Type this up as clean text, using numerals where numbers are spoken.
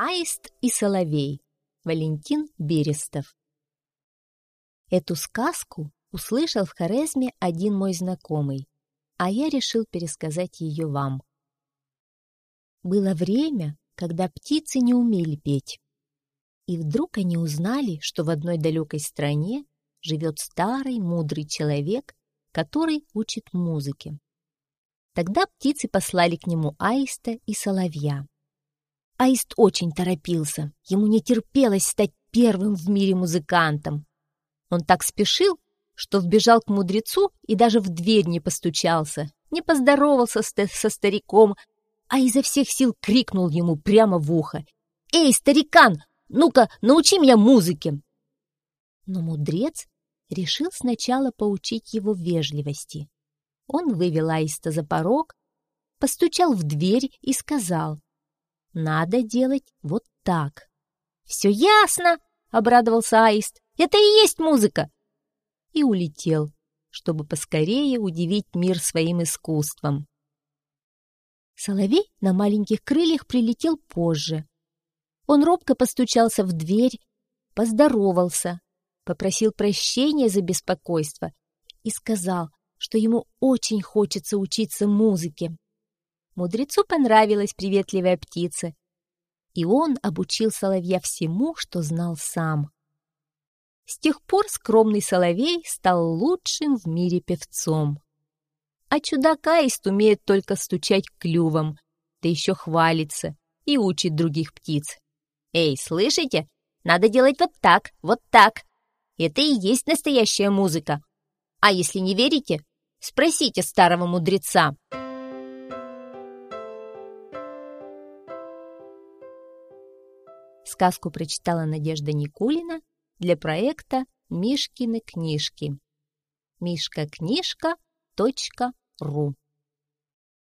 Аист и соловей. Валентин Берестов. Эту сказку услышал в Хорезме один мой знакомый, а я решил пересказать ее вам. Было время, когда птицы не умели петь. И вдруг они узнали, что в одной далекой стране живет старый мудрый человек, который учит музыке. Тогда птицы послали к нему аиста и соловья. Аист очень торопился, ему не терпелось стать первым в мире музыкантом. Он так спешил, что вбежал к мудрецу и даже в дверь не постучался, не поздоровался со стариком, а изо всех сил крикнул ему прямо в ухо: «Эй, старикан, ну-ка, научи меня музыке!» Но мудрец решил сначала поучить его вежливости. Он вывел аиста за порог, постучал в дверь и сказал: «Надо делать вот так». «Все ясно!» — обрадовался аист. «Это и есть музыка!» И улетел, чтобы поскорее удивить мир своим искусством. Соловей на маленьких крыльях прилетел позже. Он робко постучался в дверь, поздоровался, попросил прощения за беспокойство и сказал, что ему очень хочется учиться музыке. Мудрецу понравилась приветливая птица, и он обучил соловья всему, что знал сам. С тех пор скромный соловей стал лучшим в мире певцом. А чудак аист умеет только стучать клювом, да еще хвалится и учит других птиц. «Эй, слышите? Надо делать вот так, вот так. Это и есть настоящая музыка. А если не верите, спросите старого мудреца». Сказку прочитала Надежда Никулина для проекта «Мишкины книжки». Мишкакнижка.ру